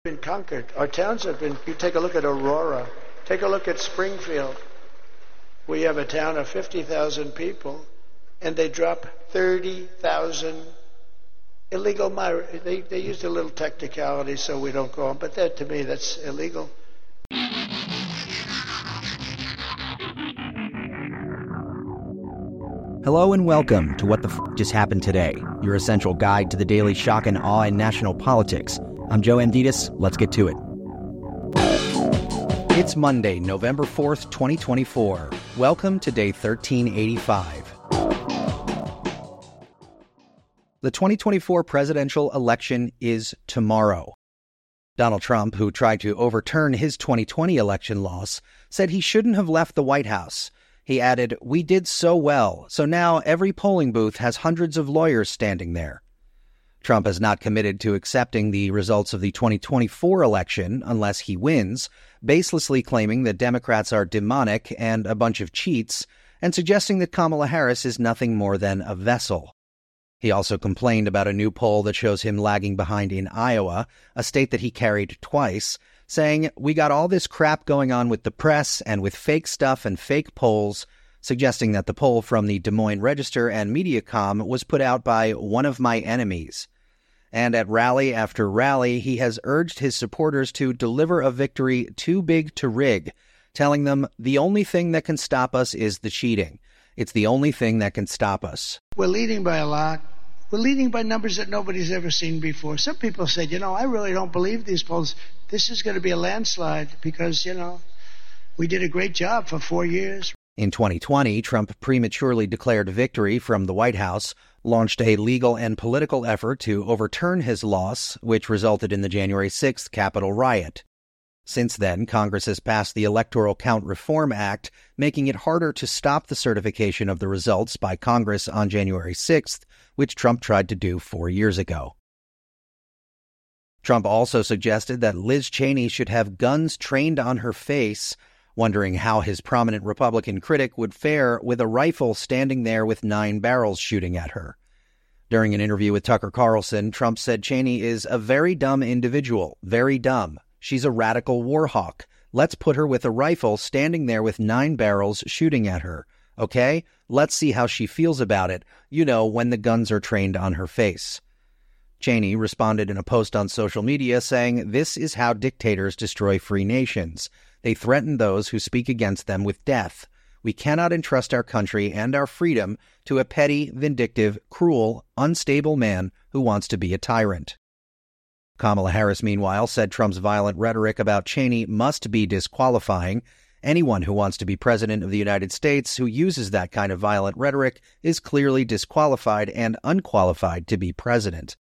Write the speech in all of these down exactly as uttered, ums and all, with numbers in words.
Been conquered. Our towns have been, you take a look at Aurora, take a look at Springfield. We have a town of fifty thousand people, and they drop thirty thousand illegal migrants. They, they used a little technicality so we don't go on, but that, to me, that's illegal. Hello and welcome to What the F*** Just Happened Today, your essential guide to the daily shock and awe in national politics. I'm Joe Amditis. Let's get to it. It's Monday, November fourth, twenty twenty-four. Welcome to day thirteen eighty-five. The twenty twenty-four presidential election is tomorrow. Donald Trump, who tried to overturn his twenty twenty election loss, said he shouldn't have left the White House. He added, "We did so well, so now every polling booth has hundreds of lawyers standing there." Trump has not committed to accepting the results of the twenty twenty-four election unless he wins, baselessly claiming that Democrats are demonic and a bunch of cheats, and suggesting that Kamala Harris is nothing more than a vessel. He also complained about a new poll that shows him lagging behind in Iowa, a state that he carried twice, saying, "We got all this crap going on with the press and with fake stuff and fake polls," suggesting that the poll from the Des Moines Register and Mediacom was put out by one of my enemies. And at rally after rally, he has urged his supporters to deliver a victory too big to rig, telling them the only thing that can stop us is the cheating. It's the only thing that can stop us. We're leading by a lot. We're leading by numbers that nobody's ever seen before. Some people said, you know, I really don't believe these polls. This is going to be a landslide because, you know, we did a great job for four years. In twenty twenty, Trump prematurely declared victory from the White House, launched a legal and political effort to overturn his loss, which resulted in the January sixth Capitol riot. Since then, Congress has passed the Electoral Count Reform Act, making it harder to stop the certification of the results by Congress on January sixth, which Trump tried to do four years ago. Trump also suggested that Liz Cheney should have guns trained on her face, wondering how his prominent Republican critic would fare with a rifle standing there with nine barrels shooting at her. During an interview with Tucker Carlson, Trump said Cheney is a very dumb individual, very dumb. She's a radical war hawk. Let's put her with a rifle standing there with nine barrels shooting at her. Okay? Let's see how she feels about it, you know, when the guns are trained on her face. Cheney responded in a post on social media saying, "This is how dictators destroy free nations. They threaten those who speak against them with death. We cannot entrust our country and our freedom to a petty, vindictive, cruel, unstable man who wants to be a tyrant." Kamala Harris, meanwhile, said Trump's violent rhetoric about Cheney must be disqualifying. Anyone who wants to be president of the United States who uses that kind of violent rhetoric is clearly disqualified and unqualified to be president.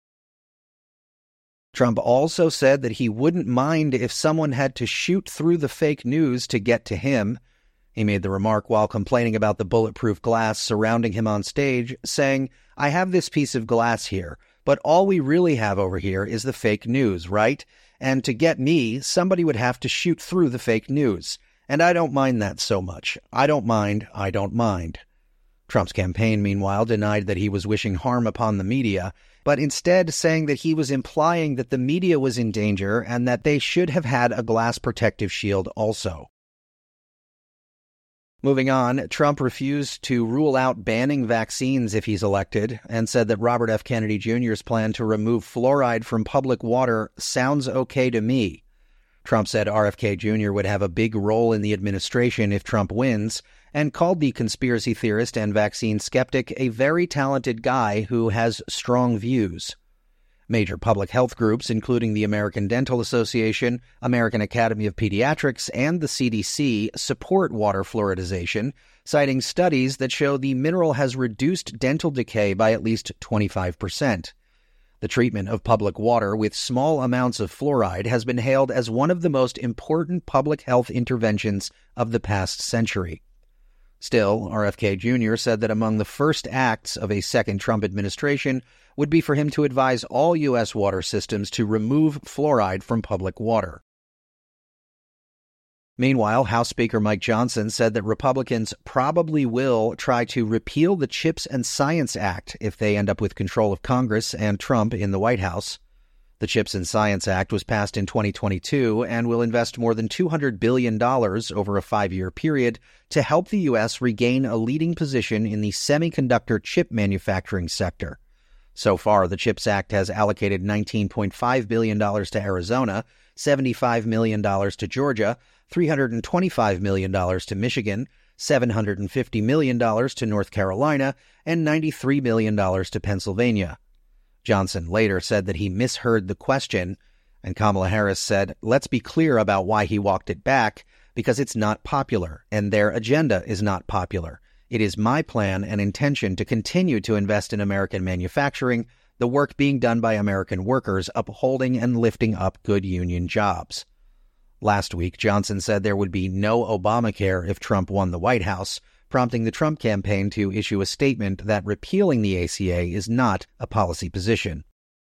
Trump also said that he wouldn't mind if someone had to shoot through the fake news to get to him. He made the remark while complaining about the bulletproof glass surrounding him on stage, saying, "I have this piece of glass here, but all we really have over here is the fake news, right? And to get me, somebody would have to shoot through the fake news. And I don't mind that so much. I don't mind, I don't mind." Trump's campaign, meanwhile, denied that he was wishing harm upon the media, but instead saying that he was implying that the media was in danger and that they should have had a glass protective shield also. Moving on, Trump refused to rule out banning vaccines if he's elected and said that Robert F. Kennedy Junior's plan to remove fluoride from public water sounds okay to me. Trump said R F K Junior would have a big role in the administration if Trump wins, and called the conspiracy theorist and vaccine skeptic a very talented guy who has strong views. Major public health groups, including the American Dental Association, American Academy of Pediatrics, and the C D C, support water fluoridization, citing studies that show the mineral has reduced dental decay by at least twenty-five percent. The treatment of public water with small amounts of fluoride has been hailed as one of the most important public health interventions of the past century. Still, R F K Junior said that among the first acts of a second Trump administration would be for him to advise all U S water systems to remove fluoride from public water. Meanwhile, House Speaker Mike Johnson said that Republicans probably will try to repeal the CHIPS and Science Act if they end up with control of Congress and Trump in the White House. The CHIPS and Science Act was passed in twenty twenty-two and will invest more than two hundred billion dollars over a five-year period to help the U S regain a leading position in the semiconductor chip manufacturing sector. So far, the CHIPS Act has allocated nineteen point five billion dollars to Arizona, seventy-five million dollars to Georgia, three hundred twenty-five million dollars to Michigan, seven hundred fifty million dollars to North Carolina, and ninety-three million dollars to Pennsylvania. Johnson later said that he misheard the question, and Kamala Harris said, "Let's be clear about why he walked it back, because it's not popular, and their agenda is not popular. It is my plan and intention to continue to invest in American manufacturing, the work being done by American workers, upholding and lifting up good union jobs." Last week, Johnson said there would be no Obamacare if Trump won the White House, prompting the Trump campaign to issue a statement that repealing the A C A is not a policy position.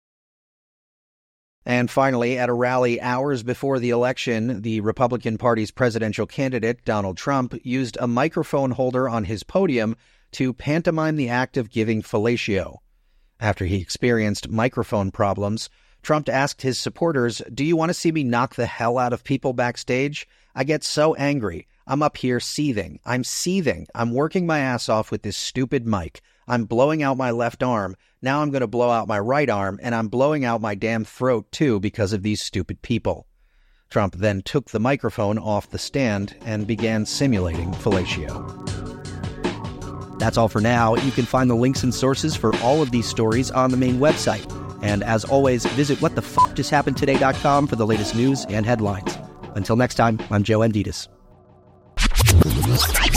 And finally, at a rally hours before the election, the Republican Party's presidential candidate, Donald Trump, used a microphone holder on his podium to pantomime the act of giving fellatio. After he experienced microphone problems, Trump asked his supporters, "Do you want to see me knock the hell out of people backstage? I get so angry. I'm up here seething. I'm seething. I'm working my ass off with this stupid mic. I'm blowing out my left arm. Now I'm going to blow out my right arm, and I'm blowing out my damn throat, too, because of these stupid people." Trump then took the microphone off the stand and began simulating fellatio. That's all for now. You can find the links and sources for all of these stories on the main website. And as always, visit what the fuck just happened today dot com for the latest news and headlines. Until next time, I'm Joe Amditis.